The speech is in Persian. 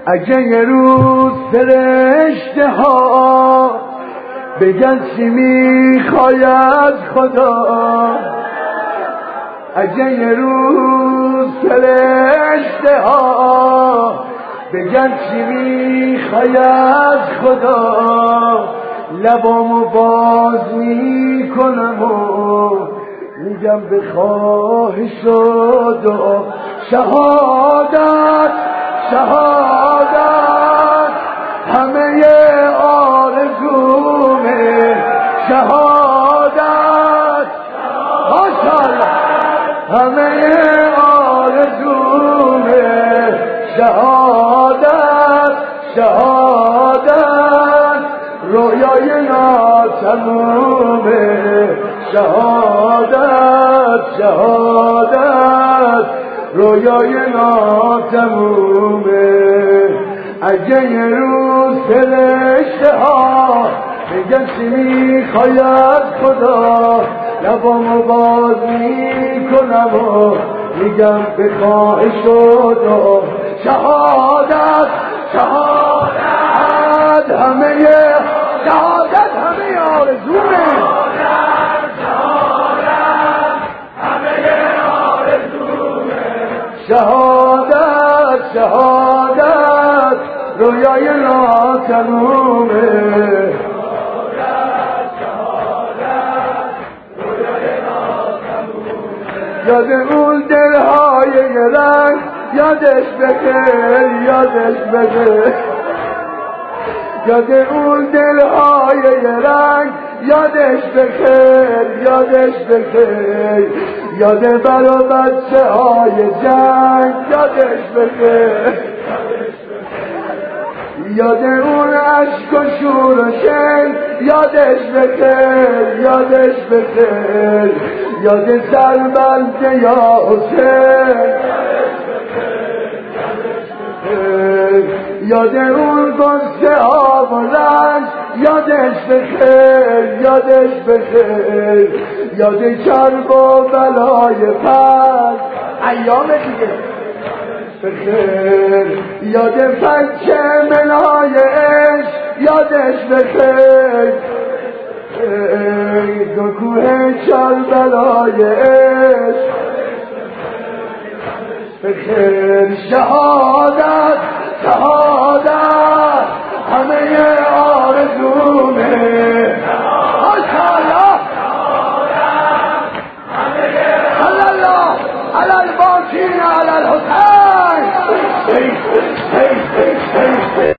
اگه یه روز فرشته ها بگن چی میخوای از خدا، اگه یه روز فرشته ها بگن چی میخوای از خدا، لبامو باز میکنم و میگم به خواهش و دعا. شهادت شهادت همه آرزومه، شهادت ماشاءالله همه آرزومه، شهادت شهادت رویای ناتمومه، شهادت شهادت رویای ناتمومه. اگه یه روز فرشته ها بگن چی میخوای از خدا، لبامو باز میکنم و میگم به خواهش و دعا. شهادت شهادت همه شهادت همه آرزومه، شهادت شهادت رویای ناتمومه، یاد اون دلهای گرنگ یادش بخیر یادش بخیر، یاد اون دلهای گرنگ یادش بخیر یادش بخیر، یاد بر و بچه های جنگ یادش بخیر، یاد اون عشق و شور و شنگ یادش بخیر یادش بخیر، یاد سربند یا حسین یاد اون قصه ها و رنج یادش بخیر یادش بخیر، یاد چرب و بلای پس ایام دیگه بخیر، یاد فک منای عشق یادش بخیر، دو کوه کربلای عشق بخیر، شهادت شهادت همه آرزومه، ماشاءالله علی الله علی الباقین علی الحسین.